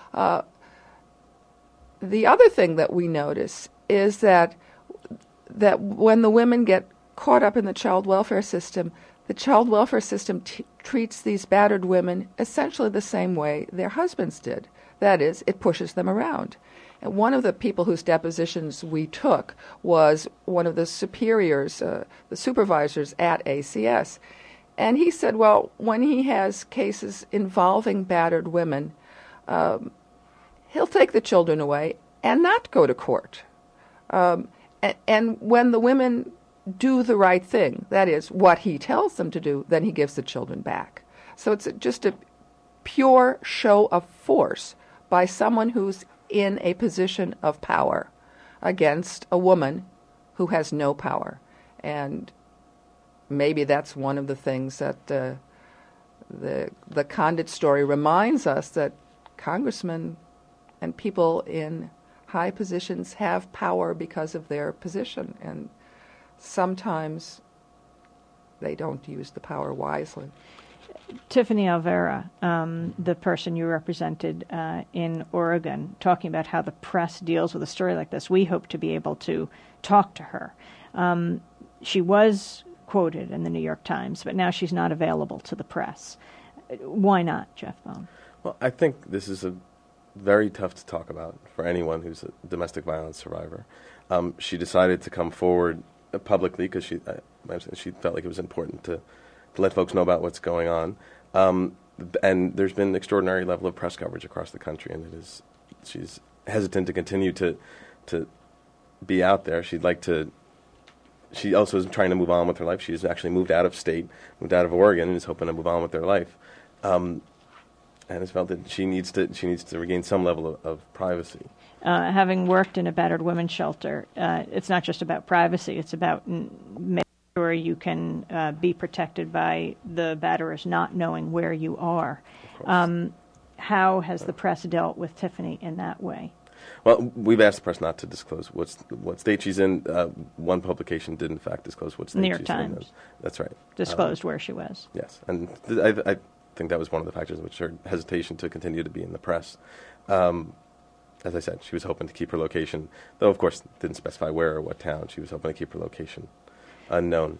The other thing that we notice is that when the women get caught up in the child welfare system treats these battered women essentially the same way their husbands did. That is, it pushes them around. And one of the people whose depositions we took was one of the superiors, the supervisors at ACS. And he said, well, when he has cases involving battered women, he'll take the children away and not go to court. And when the women do the right thing, that is, what he tells them to do, then he gives the children back. So it's just a pure show of force by someone who's in a position of power against a woman who has no power. And maybe that's one of the things that the Condit story reminds us, that congressmen and people in high positions have power because of their position, and sometimes they don't use the power wisely. Tiffany Alvera, the person you represented in Oregon, talking about how the press deals with a story like this, we hope to be able to talk to her. She was quoted in the New York Times, but now she's not available to the press. Why not, Jeff Bone? Well, I think this is very tough to talk about for anyone who's a domestic violence survivor. She decided to come forward publicly because she felt like it was important to let folks know about what's going on. And there's been an extraordinary level of press coverage across the country, and she's hesitant to continue to be out there. She also is trying to move on with her life. She's actually moved out of state, moved out of Oregon, and is hoping to move on with her life. And has felt that she needs to regain some level of privacy. Having worked in a battered women's shelter, it's not just about privacy. It's about making sure you can be protected by the batterers not knowing where you are. How has the press dealt with Tiffany in that way? Well, we've asked the press not to disclose what state she's in. One publication did, in fact, disclose what state New York she's Times. in. That's right. Disclosed where she was. Yes, and I think that was one of the factors which her hesitation to continue to be in the press. As I said, she was hoping to keep her location, though, of course, didn't specify where or what town. She was hoping to keep her location unknown.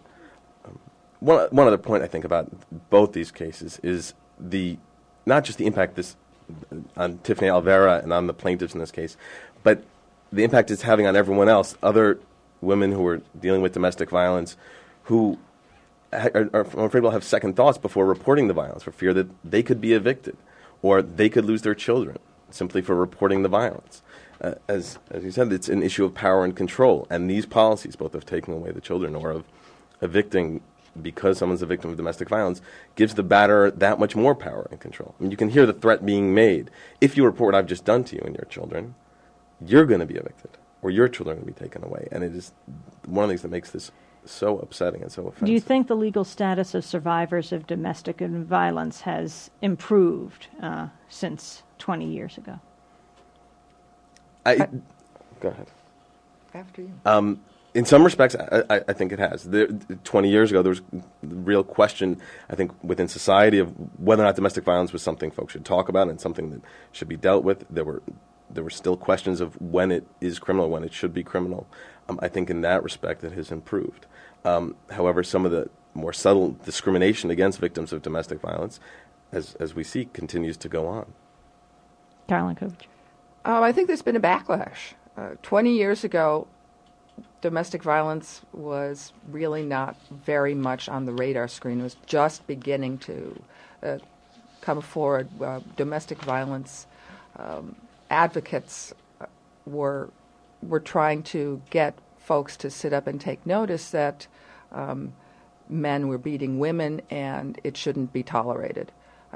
One other point I think about both these cases is not just the impact on Tiffany Alvera and on the plaintiffs in this case, but the impact it's having on everyone else, other women who are dealing with domestic violence who are afraid will have second thoughts before reporting the violence for fear that they could be evicted or they could lose their children simply for reporting the violence. As you said, it's an issue of power and control, and these policies, both of taking away the children or of evicting because someone's a victim of domestic violence, gives the batterer that much more power and control. I mean, you can hear the threat being made. If you report what I've just done to you and your children, you're going to be evicted. or your children are going to be taken away. And it is one of the things that makes this so upsetting and so offensive. Do you think the legal status of survivors of domestic violence has improved since 20 years ago? Go ahead. After you. In some respects, I think it has. 20 years ago, there was the real question, I think, within society of whether or not domestic violence was something folks should talk about and something that should be dealt with. There were still questions of when it is criminal, when it should be criminal. I think in that respect it has improved. However, some of the more subtle discrimination against victims of domestic violence, as we see, continues to go on. Carolyn Kubitschek. I think there's been a backlash. 20 years ago, domestic violence was really not very much on the radar screen. It was just beginning to come forward. Domestic violence advocates were trying to get folks to sit up and take notice that men were beating women and it shouldn't be tolerated.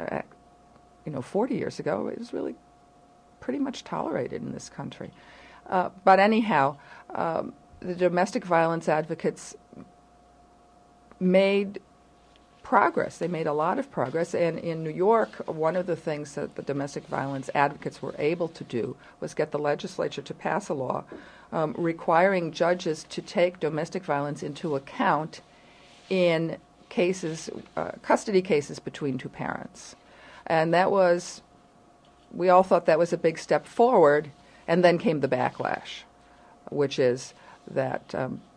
40 years ago, it was really pretty much tolerated in this country. But anyhow, the domestic violence advocates made progress. They made a lot of progress. And in New York, one of the things that the domestic violence advocates were able to do was get the legislature to pass a law requiring judges to take domestic violence into account in cases, custody cases between two parents. And that was, we all thought that was a big step forward, and then came the backlash, which is that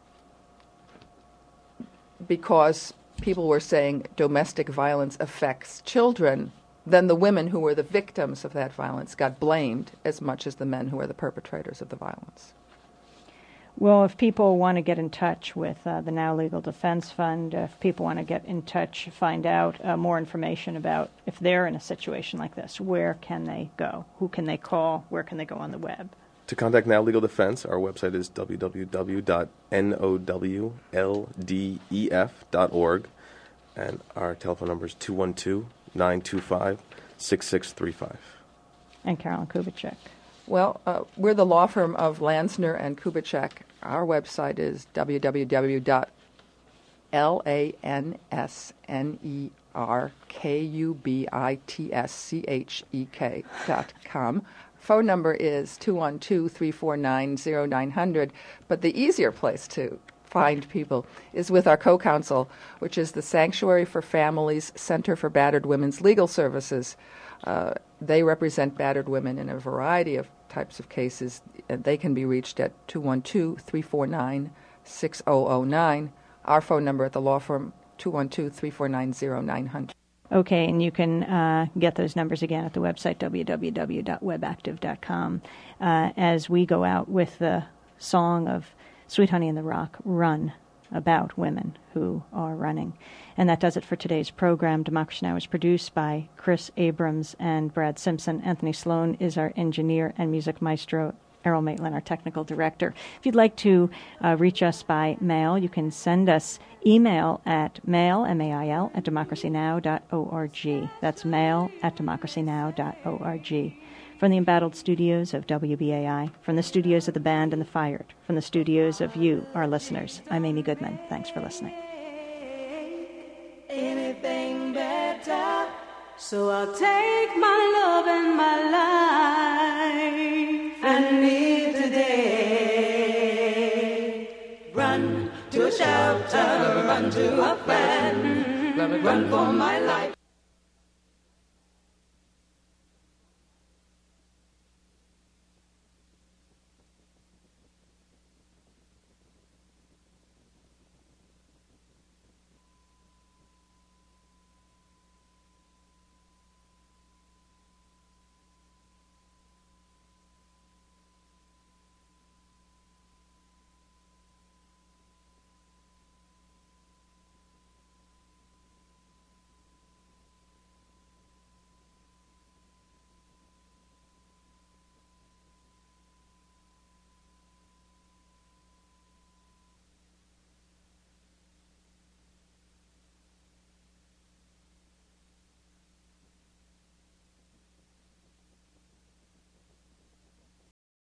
because people were saying domestic violence affects children, then the women who were the victims of that violence got blamed as much as the men who were the perpetrators of the violence. Well, if people want to get in touch with the Now Legal Defense Fund, if people want to get in touch, find out more information about if they're in a situation like this, where can they go? Who can they call? Where can they go on the web? To contact Now Legal Defense, our website is www.nowldef.org, and our telephone number is 212-925-6635. And Carolyn Kubitschek. Well, we're the law firm of Lansner and Kubitschek. Our website is lansnerkubitschek.com. Phone number is 212-349-0900. But the easier place to find people is with our co-counsel, which is the Sanctuary for Families Center for Battered Women's Legal Services. They represent battered women in a variety of types of cases. They can be reached at 212-349-6009. Our phone number at the law firm, 212-349-0900. Okay, and you can get those numbers again at the website, www.webactive.com. As we go out with the song of Sweet Honey in the Rock, Run, about women who are running. And that does it for today's program. Democracy Now! Is produced by Chris Abrams and Brad Simpson. Anthony Sloan is our engineer and music maestro. Errol Maitland, our technical director. If you'd like to reach us by mail, you can send us email at mail, M-A-I-L, at democracynow.org. That's mail at democracynow.org. From the embattled studios of WBAI, from the studios of the band and the Fired, from the studios of you, our listeners, I'm Amy Goodman. Thanks for listening. Anything better, so I'll take my love and my life and live today. Run to a shelter, run to a friend, run for my life.